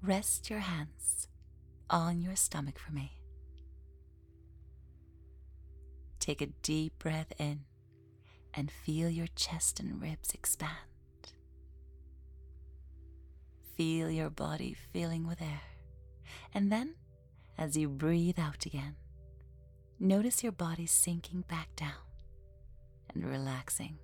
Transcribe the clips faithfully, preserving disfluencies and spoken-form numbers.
rest your hands on your stomach for me. Take a deep breath in and feel your chest and ribs expand. Feel your body filling with air. And then, as you breathe out again, notice your body sinking back down and relaxing.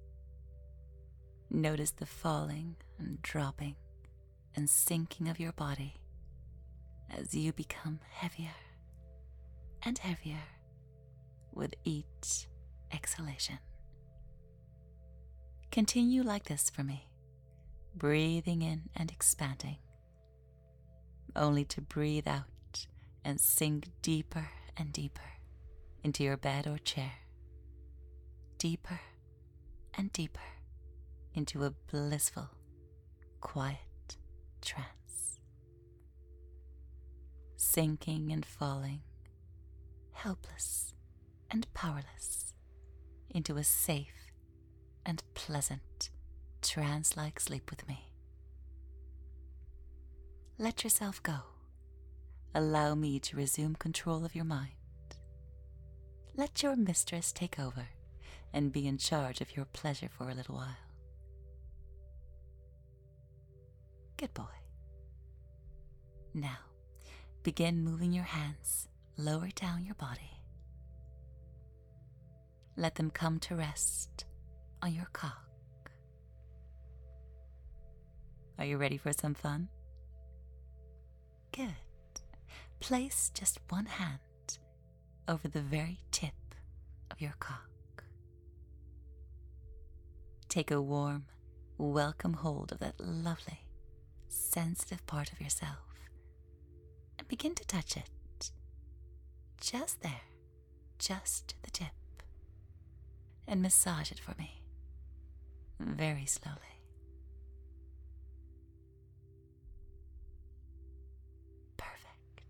Notice the falling and dropping and sinking of your body as you become heavier and heavier with each exhalation. Continue like this for me, breathing in and expanding, only to breathe out and sink deeper and deeper into your bed or chair, deeper and deeper into a blissful, quiet trance. Sinking and falling, helpless and powerless, into a safe and pleasant trance-like sleep with me. Let yourself go. Allow me to resume control of your mind. Let your mistress take over and be in charge of your pleasure for a little while. Good boy. Now, begin moving your hands lower down your body. Let them come to rest on your cock. Are you ready for some fun? Good. Place just one hand over the very tip of your cock. Take a warm, welcome hold of that lovely, sensitive part of yourself and begin to touch it. Just there, just the tip. And massage it for me, very slowly. Perfect.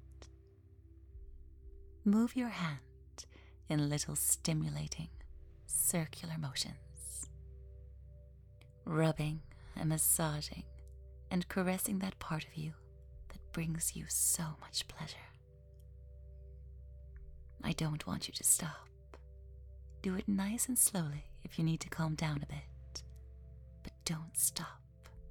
Move your hand in little stimulating, circular motions, rubbing and massaging and caressing that part of you that brings you so much pleasure. I don't want you to stop. Do it nice and slowly if you need to calm down a bit, but don't stop.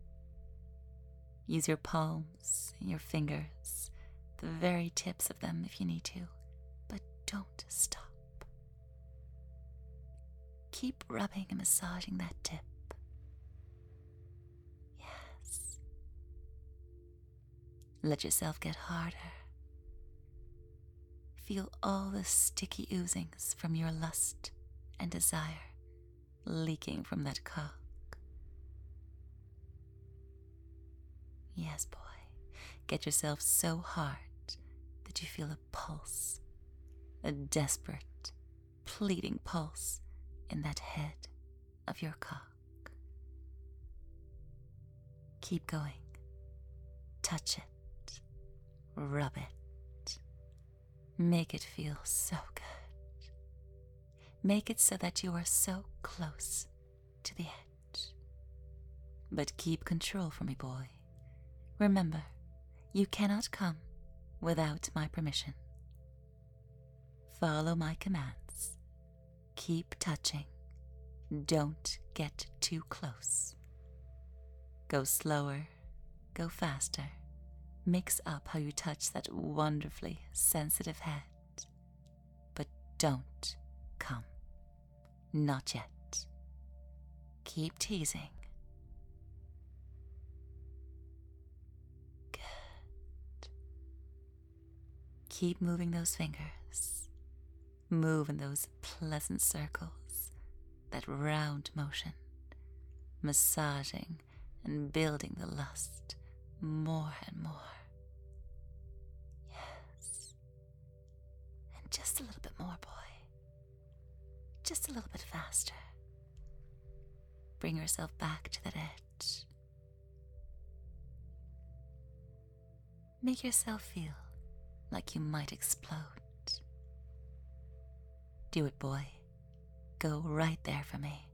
Use your palms, your fingers, the very tips of them if you need to, but don't stop. Keep rubbing and massaging that tip. Yes. Let yourself get harder. Feel all the sticky oozings from your lust and desire leaking from that cock. Yes, boy. Get yourself so hard that you feel a pulse, a desperate, pleading pulse in that head of your cock. Keep going. Touch it. Rub it. Make it feel so good. Make it so that you are so close to the edge. But keep control for me, boy. Remember, you cannot come without my permission. Follow my commands. Keep touching. Don't get too close. Go slower, go faster. Mix up how you touch that wonderfully sensitive head. But don't come. Not yet. Keep teasing. Good. Keep moving those fingers. Move in those pleasant circles, that round motion, massaging and building the lust more and more. Yes. And just a little bit more, boy. Just a little bit faster. Bring yourself back to that edge. Make yourself feel like you might explode. Do it, boy. Go right there for me.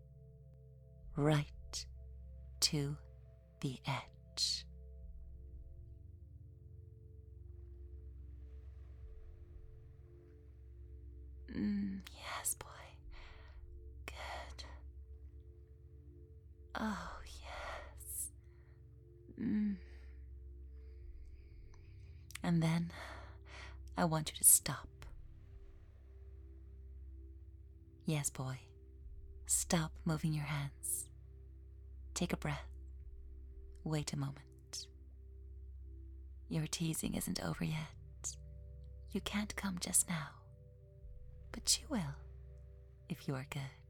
Right to the edge. Yes, boy. Good. Oh, yes. Mm. And then I want you to stop. Yes, boy. Stop moving your hands. Take a breath. Wait a moment. Your teasing isn't over yet. You can't come just now. But you will, if you are good.